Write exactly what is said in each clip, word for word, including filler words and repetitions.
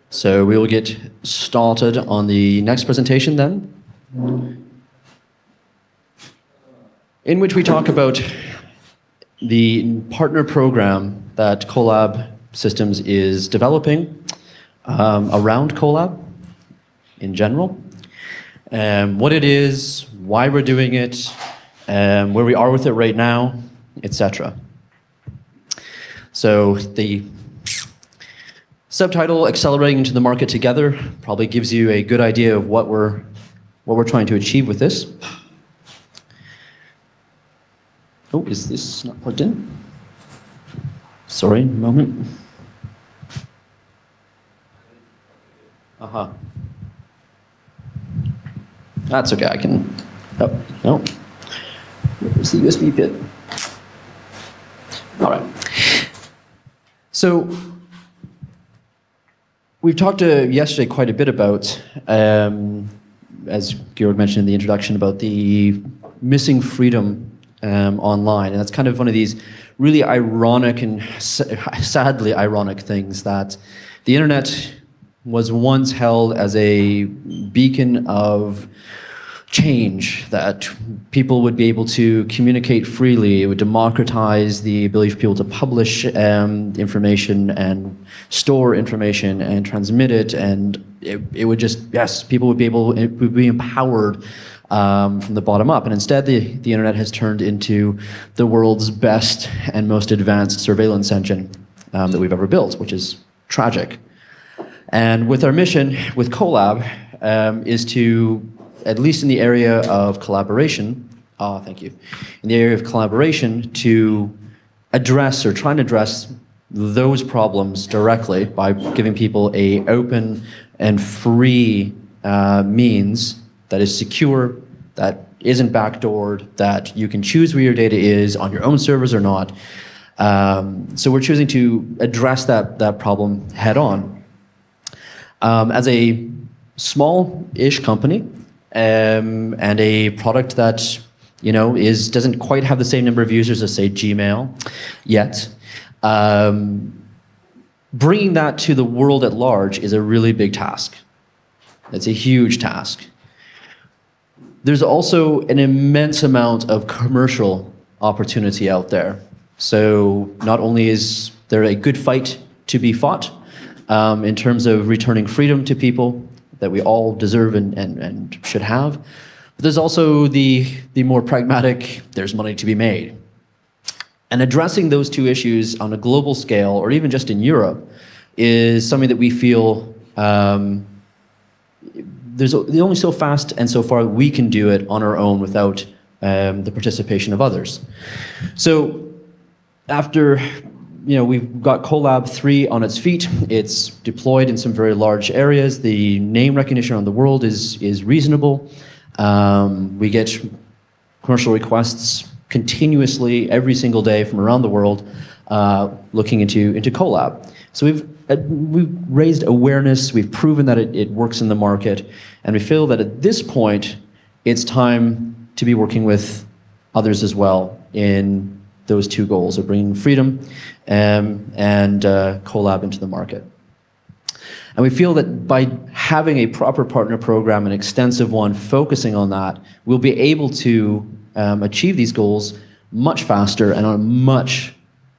So we will get started on the next presentation then, in which we talk about the partner program that Colab Systems is developing um, around Colab in general, um, what it is, why we're doing it, um, where we are with it right now, et cetera. So the subtitle, Accelerating into the Market Together, probably gives you a good idea of what we're, what we're trying to achieve with this. Oh, is this not plugged in? Sorry, a moment. Uh-huh. That's okay, I can, oh, no. Where's the U S B pit? All right. So, we've talked uh, yesterday quite a bit about, um, as Georg mentioned in the introduction, about the missing freedom um, online. And that's kind of one of these really ironic and sadly ironic things that the internet was once held as a beacon of change, that people would be able to communicate freely. It would democratize the ability for people to publish um, information and store information and transmit it, and it, it would just, yes, people would be able, it would be empowered um, from the bottom up. And instead, the, the internet has turned into the world's best and most advanced surveillance engine um, that we've ever built, which is tragic. And with our mission with Colab um, is to, at least in the area of collaboration, ah, thank you, in the area of collaboration, to address or try and address those problems directly by giving people a open and free uh, means that is secure, that isn't backdoored, that you can choose where your data is on your own servers or not. Um, so we're choosing to address that, that problem head on. Um, as a small-ish company, Um, and a product that, you know, is doesn't quite have the same number of users as, say, Gmail yet. Um, bringing that to the world at large is a really big task. It's a huge task. There's also an immense amount of commercial opportunity out there. So not only is there a good fight to be fought um, in terms of returning freedom to people that we all deserve and, and, and should have. But there's also the, the more pragmatic, there's money to be made. And addressing those two issues on a global scale, or even just in Europe, is something that we feel um, there's only so fast and so far we can do it on our own without um, the participation of others. So after You know, we've got Colab three on its feet. It's deployed in some very large areas. The name recognition around the world is, is reasonable. Um, we get commercial requests continuously every single day from around the world uh, looking into, into Colab. So we've, uh, we've raised awareness, we've proven that it, it works in the market, and we feel that at this point, it's time to be working with others as well in those two goals of bringing freedom um, and uh, Colab into the market. And we feel that by having a proper partner program, an extensive one, focusing on that, we'll be able to um, achieve these goals much faster and on a much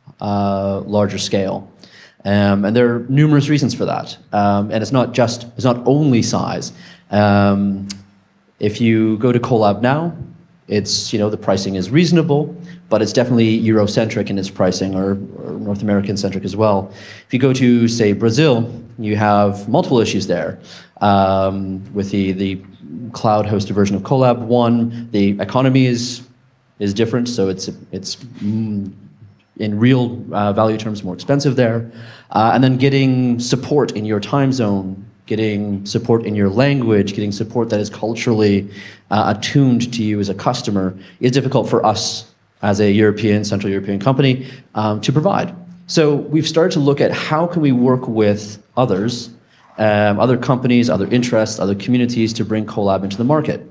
uh, larger scale. Um, and there are numerous reasons for that. Um, and it's not just, it's not only size. Um, if you go to Colab now, it's, you know, the pricing is reasonable, but it's definitely Eurocentric in its pricing, or, or North American-centric as well. If you go to, say, Brazil, you have multiple issues there. Um, with the, the cloud-hosted version of Colab one, the economy is, is different, so it's, it's mm, in real uh, value terms more expensive there. Uh, and then getting support in your time zone, getting support in your language, getting support that is culturally uh, attuned to you as a customer is difficult for us as a European, Central European company um, to provide. So we've started to look at how can we work with others, um, other companies, other interests, other communities to bring Colab into the market.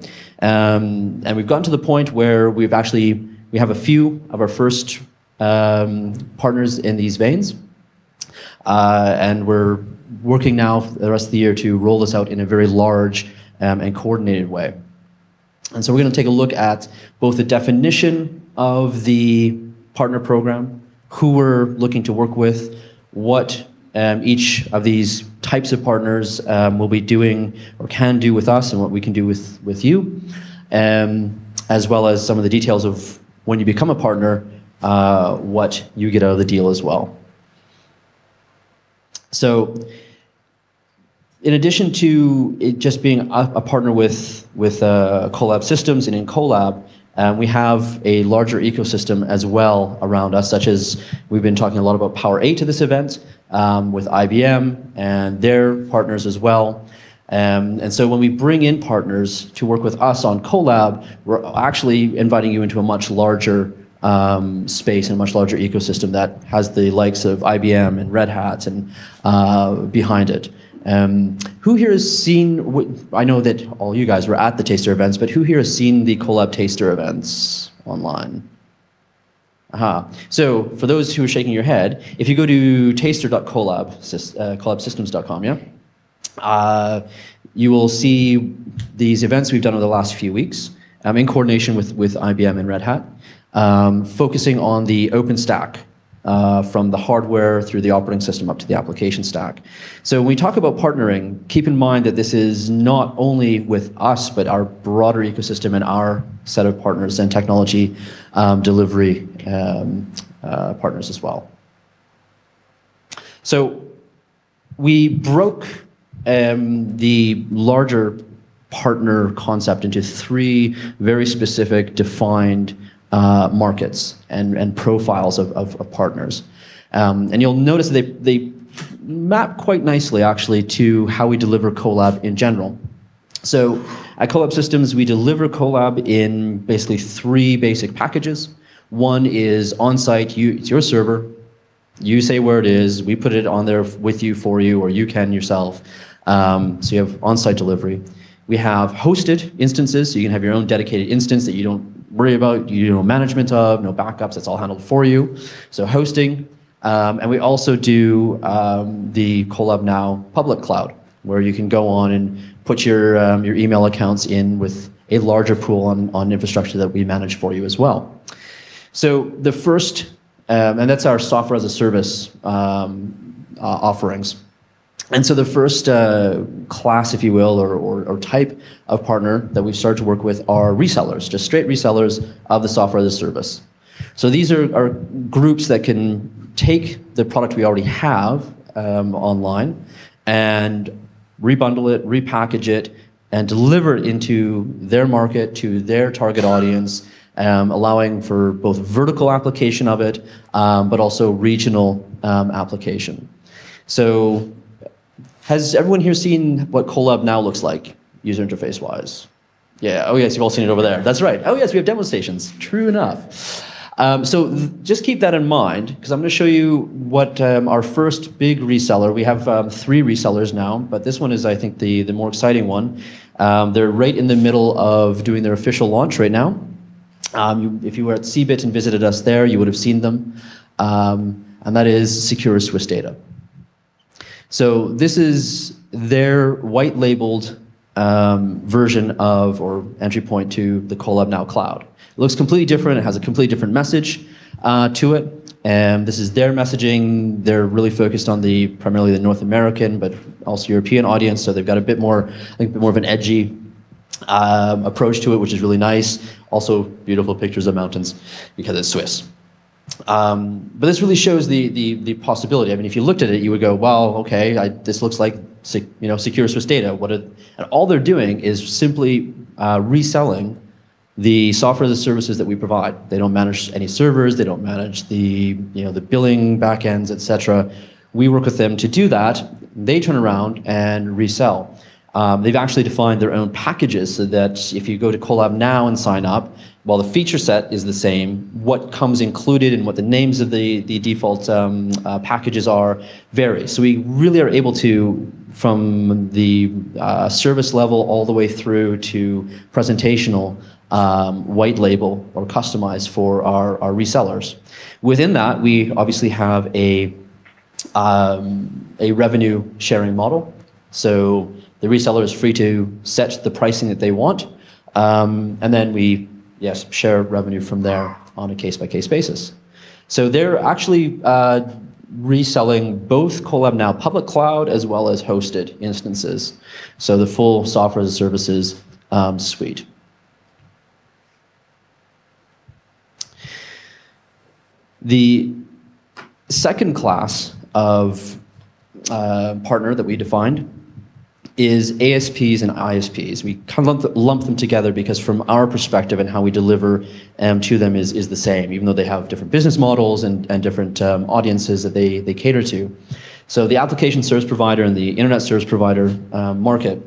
Um, and we've gotten to the point where we've actually, we have a few of our first um, partners in these veins. uh, and we're working now for the rest of the year to roll this out in a very large um, and coordinated way. And so we're going to take a look at both the definition of the partner program, who we're looking to work with, what um, each of these types of partners um, will be doing or can do with us, and what we can do with, with you, um, as well as some of the details of when you become a partner, uh, what you get out of the deal as well. So, in addition to it just being a, a partner with, with uh, Collab Systems and in Collab, um, we have a larger ecosystem as well around us, such as we've been talking a lot about Power eight to this event um, with I B M and their partners as well. Um, and so when we bring in partners to work with us on Collab, we're actually inviting you into a much larger um, space and a much larger ecosystem that has the likes of I B M and Red Hat and uh, behind it. Um, who here has seen, I know that all you guys were at the Taster events, but who here has seen the Collab Taster events online? Aha. So for those who are shaking your head, if you go to taster dot collab, uh, collab systems dot com, yeah? Uh, you will see these events we've done over the last few weeks um, in coordination with, with I B M and Red Hat, um, focusing on the OpenStack. Uh, from the hardware through the operating system up to the application stack. So when we talk about partnering, keep in mind that this is not only with us, but our broader ecosystem and our set of partners and technology um, delivery um, uh, partners as well. So we broke um, the larger partner concept into three very specific, defined Uh, markets and, and profiles of, of, of partners. Um, and you'll notice they, they map quite nicely actually to how we deliver Collab in general. So at Collab Systems, we deliver Collab in basically three basic packages. One is on-site, you, it's your server, you say where it is, we put it on there with you, for you, or you can yourself. Um, so you have on-site delivery. We have hosted instances, so you can have your own dedicated instance that you don't worry about, you know, management of, no backups, that's all handled for you. So hosting, um, and we also do um, the Collab Now public cloud, where you can go on and put your, um, your email accounts in with a larger pool on, on infrastructure that we manage for you as well. So the first, um, and that's our software as a service um, uh, offerings. And so the first uh, class, if you will, or, or, or type of partner that we've started to work with are resellers, just straight resellers of the software as a service. So these are, are groups that can take the product we already have um, online and rebundle it, repackage it, and deliver it into their market, to their target audience, um, allowing for both vertical application of it, um, but also regional um, application. So has everyone here seen what Collab Now looks like, user interface-wise? Yeah, oh yes, you've all seen it over there. That's right. Oh yes, we have demo stations. True enough. Um, so just keep that in mind, because I'm going to show you what um, our first big reseller, we have um, three resellers now, but this one is, I think, the, the more exciting one. Um, they're right in the middle of doing their official launch right now. Um, you, if you were at C B I T and visited us there, you would have seen them. Um, and that is Secure Swiss Data. So this is their white-labeled um, version of, or entry point to, the Collab Now Cloud. It looks completely different. It has a completely different message uh, to it. And this is their messaging. They're really focused on the primarily the North American, but also European audience. So they've got a bit more, I think, a bit more of an edgy um, approach to it, which is really nice. Also, beautiful pictures of mountains because it's Swiss. Um, but this really shows the, the, the possibility. I mean, if you looked at it, you would go, well, okay, I, this looks like you know, Secure Swiss Data. What are, and all they're doing is simply uh, reselling the software as a services that we provide. They don't manage any servers. They don't manage the, you know, the billing backends, et cetera. We work with them to do that. They turn around and resell. Um, they've actually defined their own packages so that if you go to Collab Now and sign up, while the feature set is the same, what comes included and what the names of the, the default um, uh, packages are vary. So we really are able to, from the uh, service level all the way through to presentational, um, white label or customize for our, our resellers. Within that, we obviously have a um, a revenue sharing model. So the reseller is free to set the pricing that they want, um, and then we, yes, share revenue from there on a case-by-case basis. So they're actually uh, reselling both Colab Now public cloud as well as hosted instances. So the full software as a services um, suite. The second class of uh, partner that we defined is A S Ps and I S Ps. We kind of lump, lump them together because from our perspective and how we deliver um, to them is, is the same, even though they have different business models and, and different um, audiences that they, they cater to. So the application service provider and the internet service provider um, market,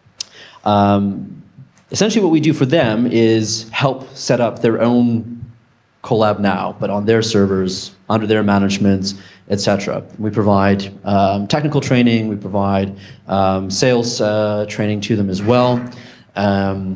um, essentially what we do for them is help set up their own Colab Now, but on their servers, under their management, et cetera. We provide um, technical training, we provide um, sales uh, training to them as well. Um,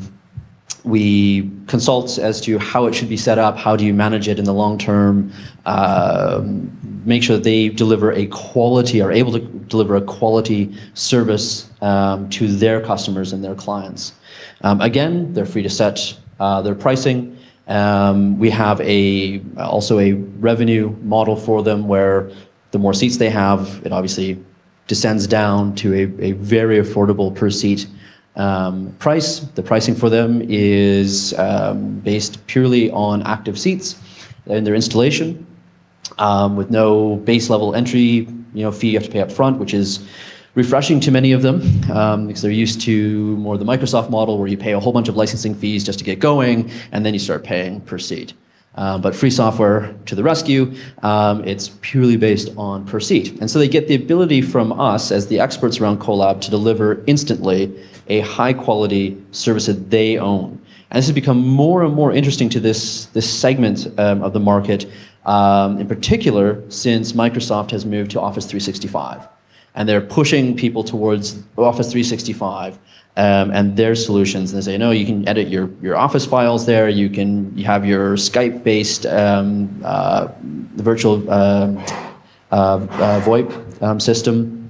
we consult as to how it should be set up, how do you manage it in the long term, uh, make sure that they deliver a quality, are able to deliver a quality service um, to their customers and their clients. Um, again, they're free to set uh, their pricing. Um, we have a also a revenue model for them where the more seats they have, it obviously descends down to a, a very affordable per seat um, price. The pricing for them is um, based purely on active seats and their installation, um, with no base level entry you know, fee you have to pay up front, which is refreshing to many of them um, because they're used to more the Microsoft model where you pay a whole bunch of licensing fees just to get going and then you start paying per seat. Um, but free software to the rescue, um, it's purely based on per seat. And so they get the ability from us as the experts around Colab to deliver instantly a high quality service that they own. And this has become more and more interesting to this, this segment um, of the market, um, in particular since Microsoft has moved to Office three sixty-five. And they're pushing people towards Office three sixty-five um, and their solutions. And they say, no, you can edit your, your Office files there. You can you have your Skype-based um, uh, virtual uh, uh, uh, VoIP um, system.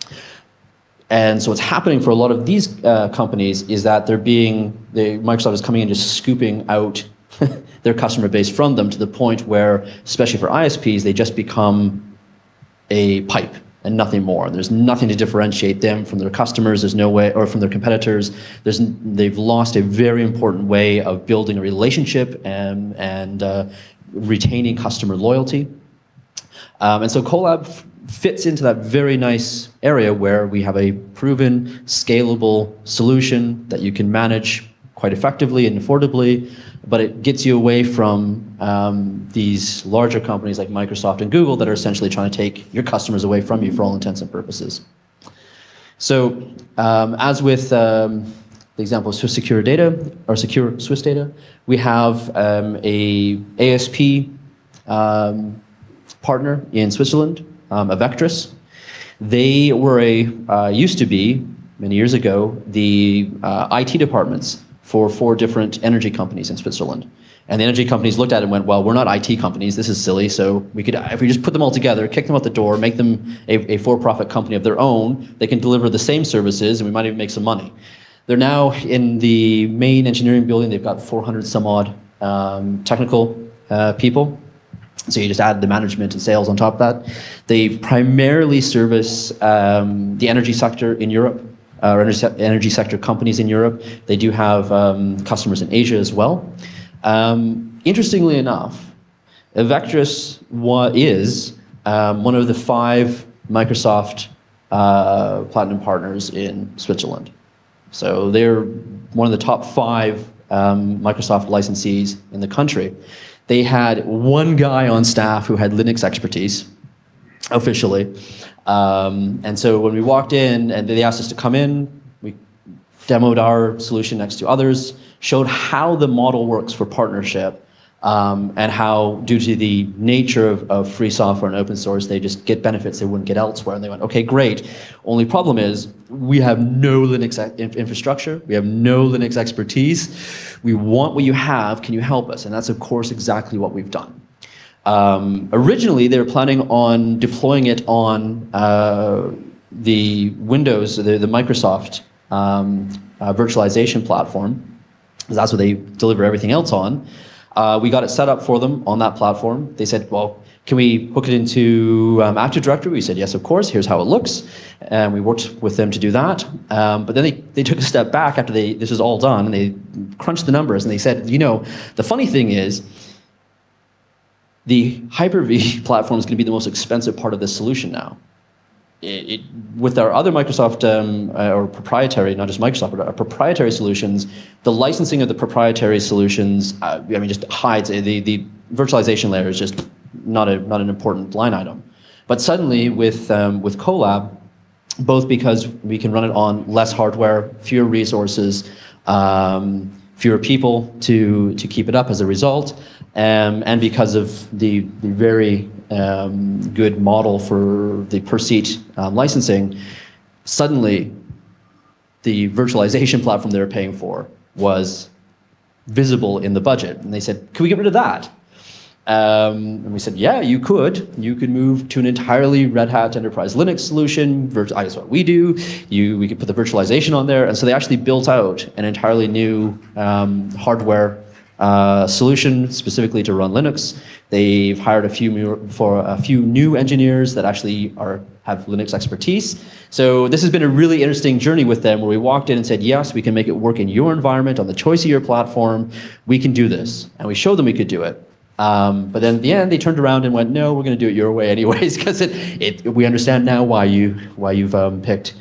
And so what's happening for a lot of these uh, companies is that they're being, they, Microsoft is coming in just scooping out their customer base from them to the point where, especially for I S Ps, they just become a pipe and nothing more. There's nothing to differentiate them from their customers. There's no way, or from their competitors. There's, they've lost a very important way of building a relationship and, and uh, retaining customer loyalty. Um, and so Colab f- fits into that very nice area where we have a proven, scalable solution that you can manage quite effectively and affordably, but it gets you away from um, these larger companies like Microsoft and Google that are essentially trying to take your customers away from you for all intents and purposes. So um, as with um, the example of Swiss Secure Data, or Secure Swiss Data, we have um, a A S P um, partner in Switzerland, um, Avectris. They were a, uh, used to be, many years ago, the uh, I T departments for four different energy companies in Switzerland. And the energy companies looked at it and went, well, we're not I T companies, this is silly, so we could, if we just put them all together, kick them out the door, make them a, a for-profit company of their own, they can deliver the same services and we might even make some money. They're now in the main engineering building, they've got four hundred some odd um, technical uh, people. So you just add the management and sales on top of that. They primarily service um, the energy sector in Europe, uh, or energy, energy sector companies in Europe. They do have um, customers in Asia as well. Um, interestingly enough, Avectris is um, one of the five Microsoft uh, Platinum partners in Switzerland. So they're one of the top five um, Microsoft licensees in the country. They had one guy on staff who had Linux expertise, officially. Um, and so when we walked in and they asked us to come in, we demoed our solution next to others, showed how the model works for partnership, um, and how, due to the nature of, of free software and open source, they just get benefits they wouldn't get elsewhere. And they went, okay, great. Only problem is we have no Linux infrastructure. We have no Linux expertise. We want what you have. Can you help us? And that's, of course, exactly what we've done. Um, originally, they were planning on deploying it on uh, the Windows, the, the Microsoft um, uh, virtualization platform, because that's what they deliver everything else on. Uh, we got it set up for them on that platform. They said, well, can we hook it into um, Active Directory? We said, yes, of course. Here's how it looks. And we worked with them to do that. Um, but then they, they took a step back after they, this was all done, and they crunched the numbers, and they said, you know, the funny thing is, the Hyper-V platform is going to be the most expensive part of this solution now. It, it, with our other Microsoft, um, uh, or proprietary, not just Microsoft, but our proprietary solutions, the licensing of the proprietary solutions, uh, I mean, just hides, the, the virtualization layer is just not, a, not an important line item. But suddenly with, um, with Colab, both because we can run it on less hardware, fewer resources, um, fewer people to, to keep it up as a result, um, and because of the, the very um, good model for the per-seat um, licensing, suddenly the virtualization platform they were paying for was visible in the budget. And they said, can we get rid of that? Um, and we said, yeah, you could. You could move to an entirely Red Hat Enterprise Linux solution. That's what we do. You, we could put the virtualization on there. And so they actually built out an entirely new um, hardware uh, solution specifically to run Linux. They've hired a few more, for a few new engineers that actually are have Linux expertise. So this has been a really interesting journey with them, where we walked in and said, yes, we can make it work in your environment, on the choice of your platform. We can do this. And we showed them we could do it. Um, but then at the end, they turned around and went, no, we're going to do it your way anyways, because it, it, we understand now why, you, why you've um, picked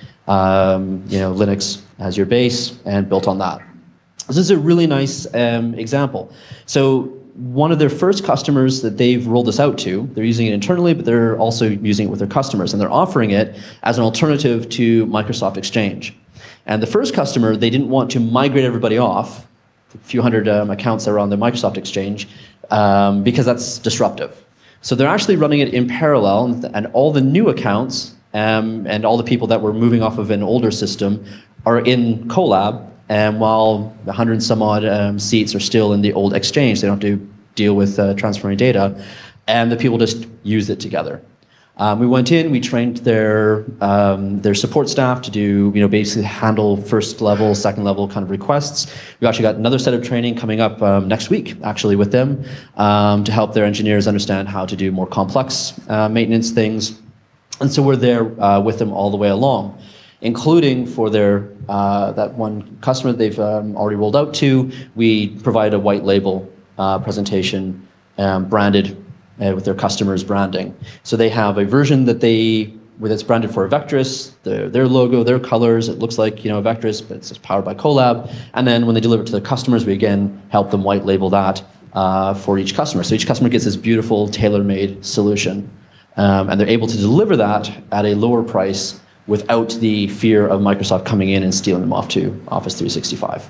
um, you know, Linux as your base and built on that. This is a really nice um, example. So one of their first customers that they've rolled this out to, they're using it internally, but they're also using it with their customers, and they're offering it as an alternative to Microsoft Exchange. And the first customer, they didn't want to migrate everybody off, a few hundred um, accounts that are on the Microsoft Exchange, um, because that's disruptive. So they're actually running it in parallel, and, and all the new accounts um, and all the people that were moving off of an older system are in Colab, and while the hundred and some odd um, seats are still in the old Exchange, they don't have to deal with uh, transferring data, and the people just use it together. Um, we went in, we trained their um, their support staff to do, you know, basically handle first level, second level kind of requests. We actually got another set of training coming up um, next week, actually, with them um, to help their engineers understand how to do more complex uh, maintenance things. And so we're there uh, with them all the way along, including for their uh, that one customer they've um, already rolled out to. We provide a white label uh, presentation um, branded Uh, with their customers' branding. So they have a version that they, where it's branded for a Vectrus, their, their logo, their colors, it looks like, you know, a Vectrus, but it's powered by Colab. And then when they deliver it to the customers, we again help them white label that uh, for each customer. So each customer gets this beautiful tailor-made solution. Um, and they're able to deliver that at a lower price without the fear of Microsoft coming in and stealing them off to Office three sixty-five.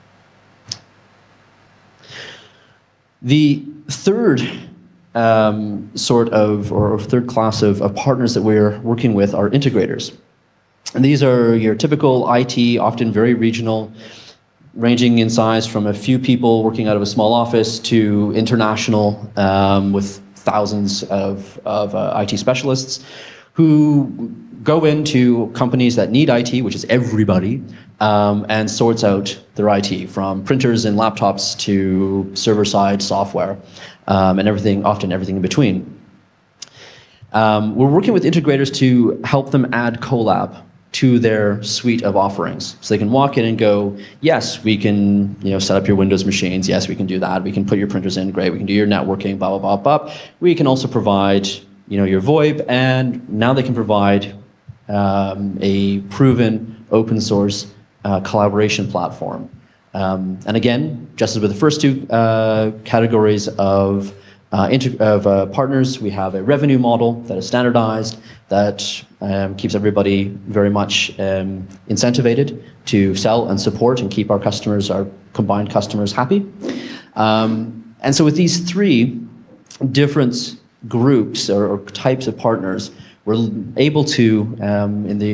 The third Um, sort of, or third class of, of partners that we're working with are integrators. And these are your typical I T, often very regional, ranging in size from a few people working out of a small office to international um, with thousands of, of uh, I T specialists who go into companies that need I T, which is everybody, um, and sorts out their I T, from printers and laptops to server-side software. Um, and everything, often everything in between. Um, we're working with integrators to help them add Colab to their suite of offerings. So they can walk in and go, yes, we can, you know, set up your Windows machines. Yes, we can do that. We can put your printers in. Great. We can do your networking, blah, blah, blah, blah. We can also provide, you know, your VoIP. And now they can provide um, a proven open source uh, collaboration platform. Um, and again, just as with the first two uh, categories of, uh, of uh, partners, we have a revenue model that is standardized, that um, keeps everybody very much um, incentivated to sell and support and keep our customers, our combined customers, happy. Um, and so with these three different groups or, or types of partners, we're able to, um, in the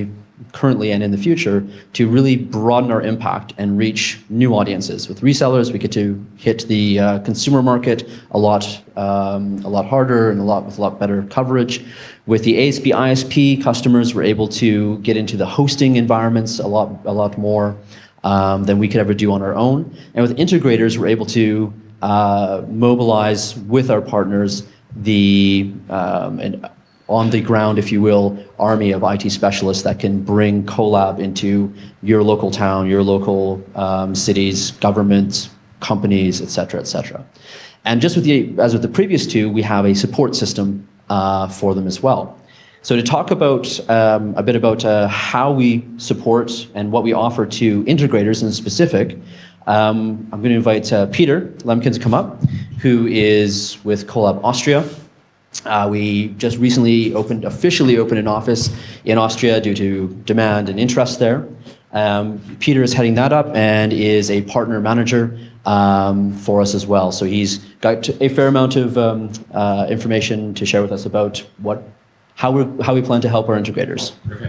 currently and in the future to really broaden our impact and reach new audiences. With resellers, we get to hit the uh, consumer market a lot, um, a lot harder and a lot with a lot better coverage. With the A S P I S P customers, we're able to get into the hosting environments a lot, a lot more um, than we could ever do on our own. And with integrators, we're able to uh, mobilize with our partners the um, and on the ground, if you will, army of I T specialists that can bring Colab into your local town, your local um, cities, governments, companies, et cetera, et cetera. And just with the, as with the previous two, we have a support system uh, for them as well. So to talk about um, a bit about uh, how we support and what we offer to integrators in specific, um, I'm going to invite uh, Peter Lemkin to come up, who is with Colab Austria. Uh, we just recently opened, officially opened an office in Austria due to demand and interest there. Um, Peter is heading that up and is a partner manager um, for us as well. So he's got a fair amount of um, uh, information to share with us about what, how we how we plan to help our integrators. Okay.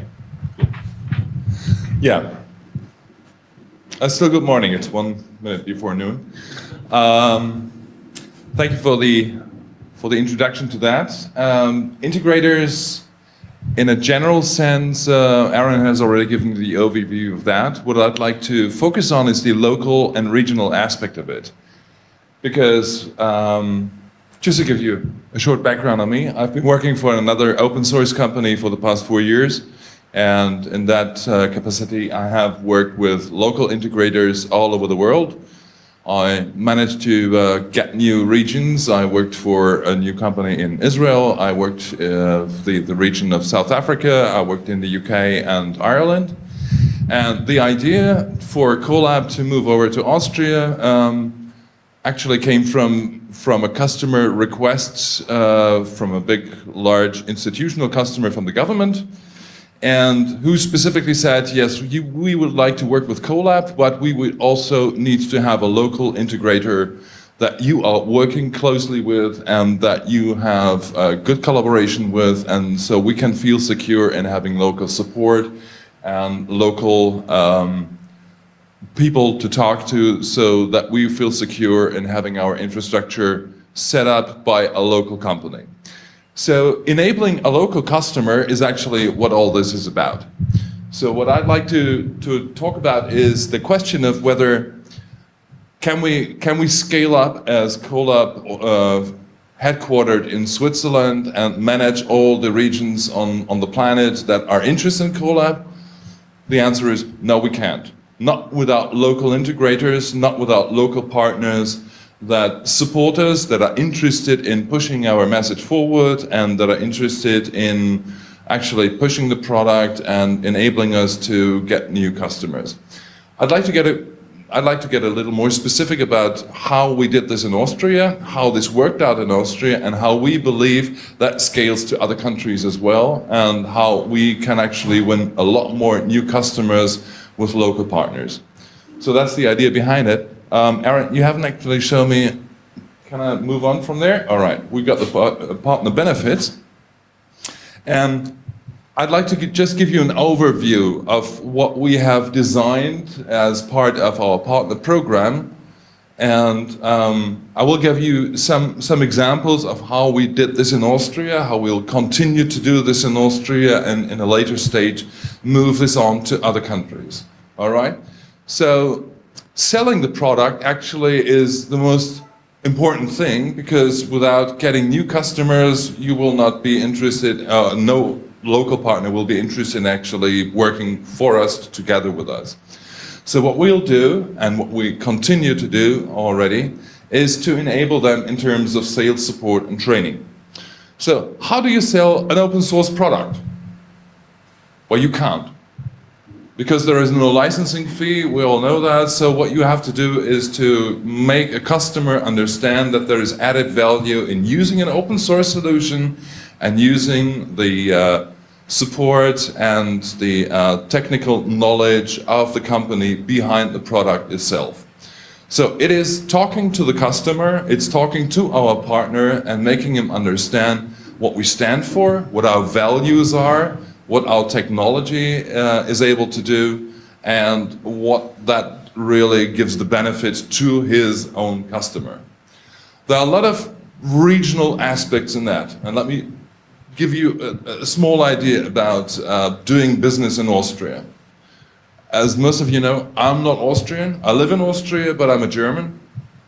Yeah. Uh, still good morning. It's one minute before noon. Um, thank you for the for the introduction to that. Um, integrators, in a general sense, uh, Aaron has already given the overview of that. What I'd like to focus on is the local and regional aspect of it. Because, um, just to give you a short background on me, I've been working for another open source company for the past four years. And in that uh, capacity, I have worked with local integrators all over the world. I managed to uh, get new regions. I worked for a new company in Israel. I worked uh, the, the region of South Africa. I worked in the U K and Ireland. And the idea for Colab to move over to Austria um, actually came from, from a customer request uh, from a big, large institutional customer from the government, and who specifically said, yes, you, we would like to work with Colab, but we would also need to have a local integrator that you are working closely with and that you have a good collaboration with, and so we can feel secure in having local support and local um, people to talk to, so that we feel secure in having our infrastructure set up by a local company. So enabling a local customer is actually what all this is about. So what I'd like to, to talk about is the question of whether can we, can we scale up as Colab uh, headquartered in Switzerland and manage all the regions on, on the planet that are interested in Colab? The answer is no, we can't. Not without local integrators, not without local partners that support us, that are interested in pushing our message forward, and that are interested in actually pushing the product and enabling us to get new customers. I'd like to get a, I'd like to get a little more specific about how we did this in Austria, how this worked out in Austria, and how we believe that scales to other countries as well, and how we can actually win a lot more new customers with local partners. So that's the idea behind it. Um, Aaron, you haven't actually shown me, can I move on from there? All right, we got the par partner benefits. And I'd like to just give you an overview of what we have designed as part of our partner program. And um, I will give you some, some examples of how we did this in Austria, how we'll continue to do this in Austria, and in a later stage, move this on to other countries. All right? So, selling the product actually is the most important thing, because without getting new customers, you will not be interested, uh, no local partner will be interested in actually working for us, together with us. So what we'll do, and what we continue to do already, is to enable them in terms of sales support and training. So how do you sell an open source product? Well, you can't. Because there is no licensing fee, we all know that, so what you have to do is to make a customer understand that there is added value in using an open source solution and using the uh, support and the uh, technical knowledge of the company behind the product itself. So it is talking to the customer, it's talking to our partner and making him understand what we stand for, what our values are, what our technology uh, is able to do, and what that really gives the benefit to his own customer. There are a lot of regional aspects in that, and let me give you a, a small idea about uh, doing business in Austria. As most of you know, I'm not Austrian. I live in Austria, but I'm a German.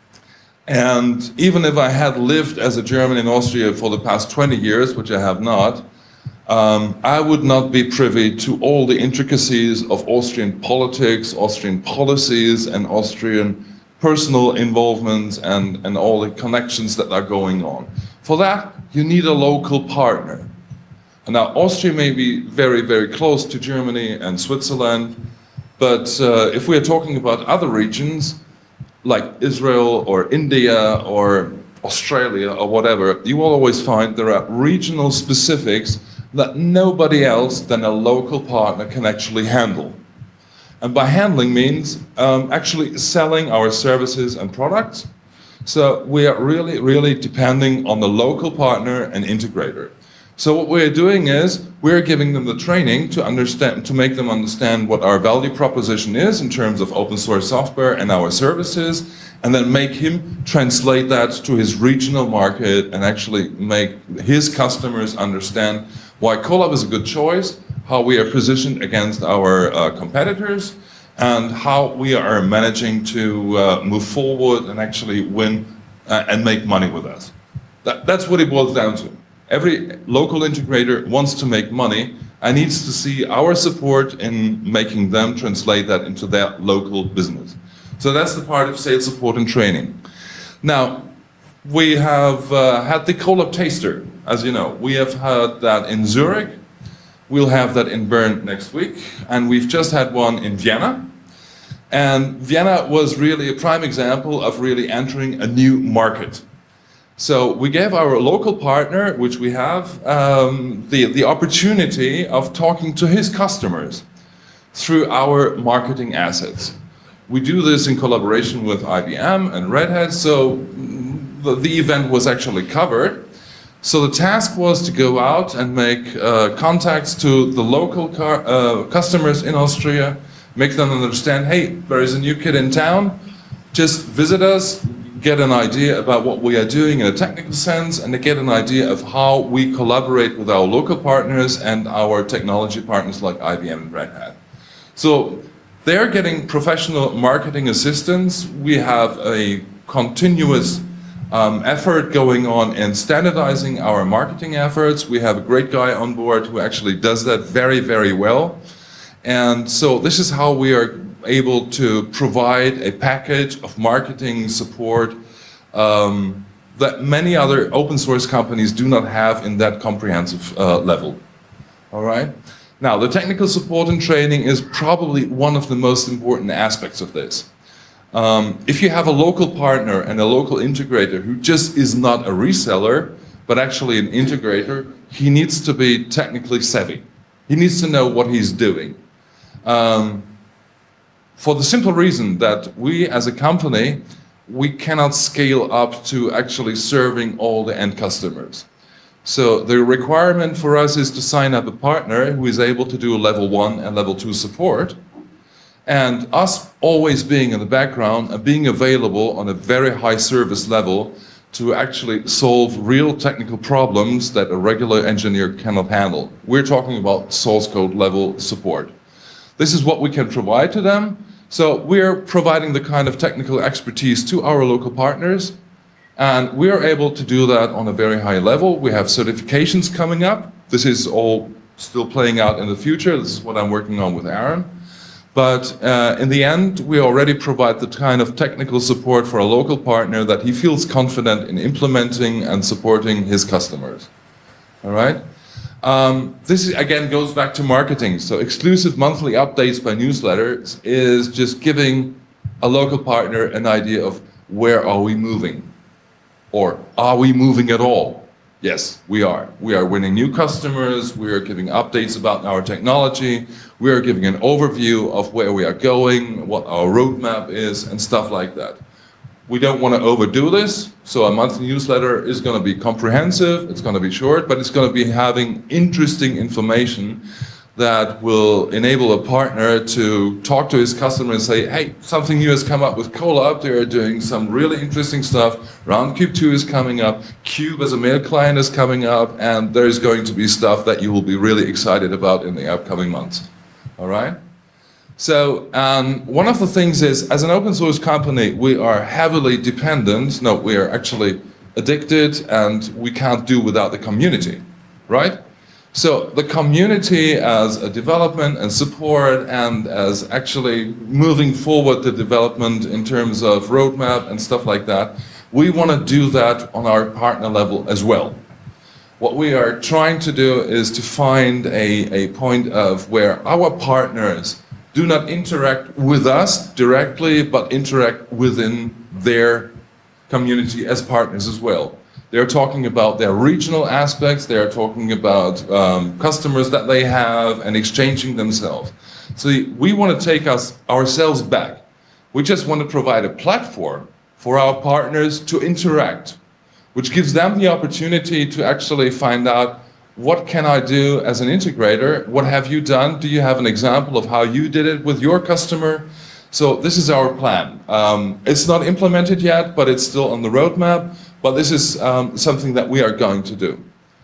And even if I had lived as a German in Austria for the past twenty years, which I have not, um, I would not be privy to all the intricacies of Austrian politics, Austrian policies, and Austrian personal involvements and, and all the connections that are going on. For that, you need a local partner. And now, Austria may be very, very close to Germany and Switzerland, but uh, if we are talking about other regions, like Israel or India or Australia or whatever, you will always find there are regional specifics that nobody else than a local partner can actually handle. And by handling means um, actually selling our services and products. So we are really, really depending on the local partner and integrator. So what we're doing is we're giving them the training to understand, to make them understand what our value proposition is in terms of open source software and our services, and then make him translate that to his regional market and actually make his customers understand why Collab is a good choice, how we are positioned against our uh, competitors, and how we are managing to uh, move forward and actually win uh, and make money with us. That, that's what it boils down to. Every local integrator wants to make money and needs to see our support in making them translate that into their local business. So that's the part of sales support and training. Now, we have uh, had the Collab Taster, as you know. We have had that in Zurich. We'll have that in Bern next week. And we've just had one in Vienna. And Vienna was really a prime example of really entering a new market. So we gave our local partner, which we have, um, the, the opportunity of talking to his customers through our marketing assets. We do this in collaboration with I B M and Red Hat, so the, the event was actually covered. So the task was to go out and make uh, contacts to the local car, uh, customers in Austria, make them understand, hey, there is a new kid in town, just visit us, get an idea about what we are doing in a technical sense, and to get an idea of how we collaborate with our local partners and our technology partners like I B M and Red Hat. So they're getting professional marketing assistance. We have a continuous um, effort going on in standardizing our marketing efforts. We have a great guy on board who actually does that very, very well. And so this is how we are able to provide a package of marketing support um, that many other open source companies do not have in that comprehensive uh, level. All right? Now, the technical support and training is probably one of the most important aspects of this. Um, if you have a local partner and a local integrator who just is not a reseller, but actually an integrator, he needs to be technically savvy. He needs to know what he's doing. Um, For the simple reason that we as a company, we cannot scale up to actually serving all the end customers. So the requirement for us is to sign up a partner who is able to do level one and level two support. And us always being in the background and being available on a very high service level to actually solve real technical problems that a regular engineer cannot handle. We're talking about source code level support. This is what we can provide to them. So we're providing the kind of technical expertise to our local partners, and we are able to do that on a very high level. We have certifications coming up. This is all still playing out in the future. This is what I'm working on with Aaron. But uh, in the end, we already provide the kind of technical support for a local partner that he feels confident in implementing and supporting his customers. All right? Um, this again goes back to marketing. So exclusive monthly updates by newsletters is just giving a local partner an idea of where are we moving, or are we moving at all? Yes, we are. We are winning new customers. We are giving updates about our technology. We are giving an overview of where we are going, what our roadmap is, and stuff like that. we don't want to overdo this, so a monthly newsletter is going to be comprehensive, it's going to be short, but it's going to be having interesting information that will enable a partner to talk to his customer and say, hey, something new has come up with Colab, they are doing some really interesting stuff, Roundcube two is coming up, Cube as a mail client is coming up, and there's going to be stuff that you will be really excited about in the upcoming months, all right? So um, one of the things is, as an open source company, we are heavily dependent, no, we are actually addicted, and we can't do without the community, right? So the community as a development and support and as actually moving forward the development in terms of roadmap and stuff like that, we want to do that on our partner level as well. What we are trying to do is to find a, a point of where our partners do not interact with us directly, but interact within their community as partners as well. They're talking about their regional aspects, they're talking about um, customers that they have and exchanging themselves. So we want to take us ourselves back. We just want to provide a platform for our partners to interact, which gives them the opportunity to actually find out, what can I do as an integrator? What have you done? Do you have an example of how you did it with your customer? So this is our plan. Um, it's not implemented yet, but it's still on the roadmap. But this is um, something that we are going to do.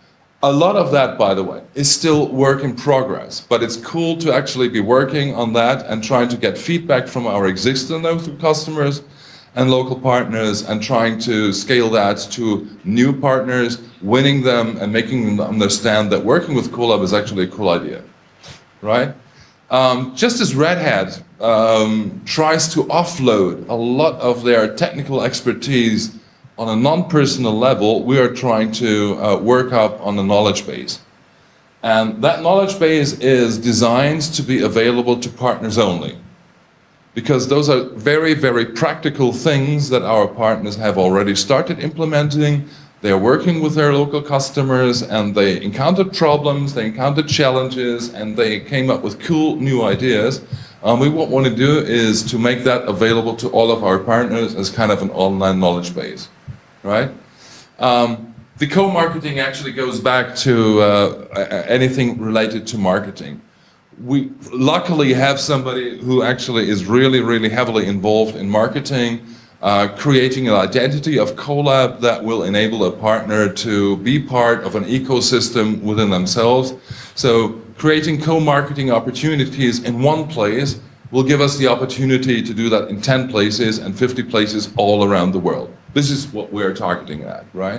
A lot of that, by the way, is still work in progress, but it's cool to actually be working on that and trying to get feedback from our existing local customers and local partners and trying to scale that to new partners, winning them and making them understand that working with Colab is actually a cool idea, right? Um, just as Red Hat um, tries to offload a lot of their technical expertise on a non-personal level, we are trying to uh, work up on a knowledge base. And that knowledge base is designed to be available to partners only. Because those are very, very practical things that our partners have already started implementing. They're working with their local customers and they encountered problems, they encountered challenges, and they came up with cool new ideas. Um, we what we want to do is to make that available to all of our partners as kind of an online knowledge base, right? Um, the co-marketing actually goes back to uh, anything related to marketing. We luckily have somebody who actually is really, really heavily involved in marketing, uh, creating an identity of Colab that will enable a partner to be part of an ecosystem within themselves. So creating co-marketing opportunities in one place will give us the opportunity to do that in ten places and fifty places all around the world. This is what we're targeting at, right?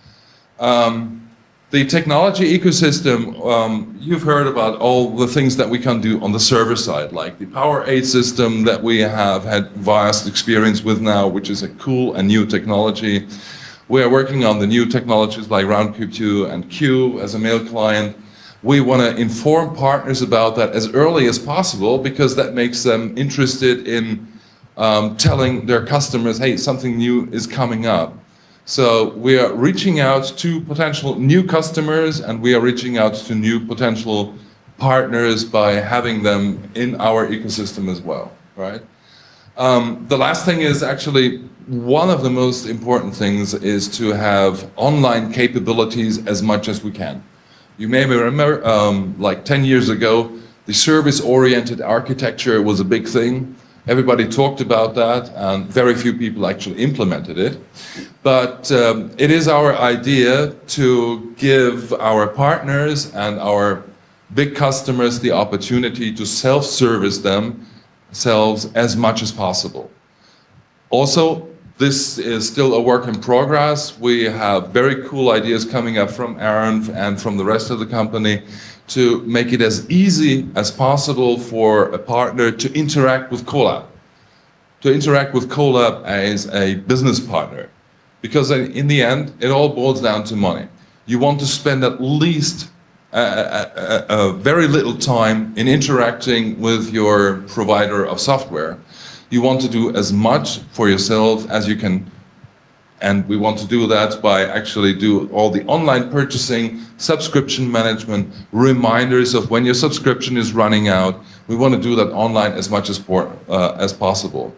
Um, The technology ecosystem, um, you've heard about all the things that we can do on the server side, like the PowerA system that we have had vast experience with now, which is a cool and new technology. We are working on the new technologies like Roundcube two and Cube as a mail client. We want to inform partners about that as early as possible because that makes them interested in um, telling their customers, hey, something new is coming up. So we are reaching out to potential new customers and we are reaching out to new potential partners by having them in our ecosystem as well, right? Um, the last thing is actually one of the most important things is to have online capabilities as much as we can. You may remember um, like ten years ago, the service-oriented architecture was a big thing. Everybody talked about that and very few people actually implemented it. But um, it is our idea to give our partners and our big customers the opportunity to self-service themselves as much as possible. Also, this is still a work in progress. We have very cool ideas coming up from Aaron and from the rest of the company to make it as easy as possible for a partner to interact with Colab, to interact with Colab as a business partner. Because in the end, it all boils down to money. You want to spend at least a, a, a very little time in interacting with your provider of software. You want to do as much for yourself as you can. And we want to do that by actually do all the online purchasing, subscription management, reminders of when your subscription is running out. We want to do that online as much as, uh, as possible.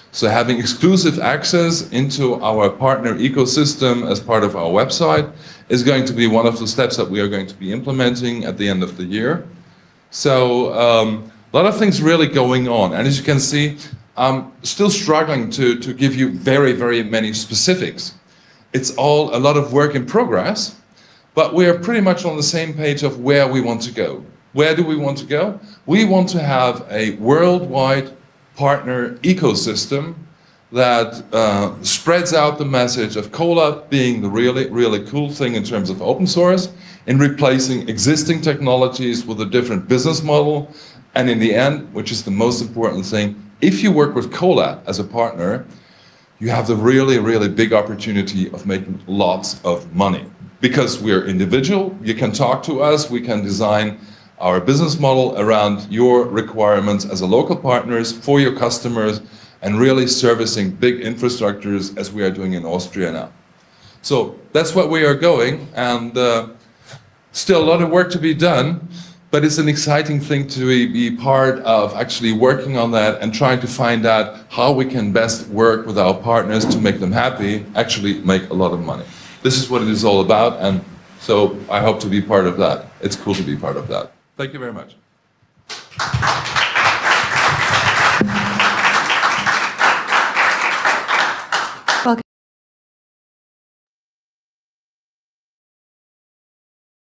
So having exclusive access into our partner ecosystem as part of our website is going to be one of the steps that we are going to be implementing at the end of the year. So um, a lot of things really going on. And as you can see, I'm still struggling to, to give you very, very many specifics. It's all a lot of work in progress, but we are pretty much on the same page of where we want to go. Where do we want to go? We want to have a worldwide partner ecosystem that uh, spreads out the message of Colab being the really, really cool thing in terms of open source, in replacing existing technologies with a different business model. And in the end, which is the most important thing, if you work with Colab as a partner, you have the really, really big opportunity of making lots of money. Because we're individual, you can talk to us, we can design our business model around your requirements as a local partners for your customers and really servicing big infrastructures as we are doing in Austria now. So that's what we are going, and uh, still a lot of work to be done, but it's an exciting thing to be part of actually working on that and trying to find out how we can best work with our partners to make them happy, actually make a lot of money. This is what it is all about, and so I hope to be part of that. It's cool to be part of that. Thank you very much.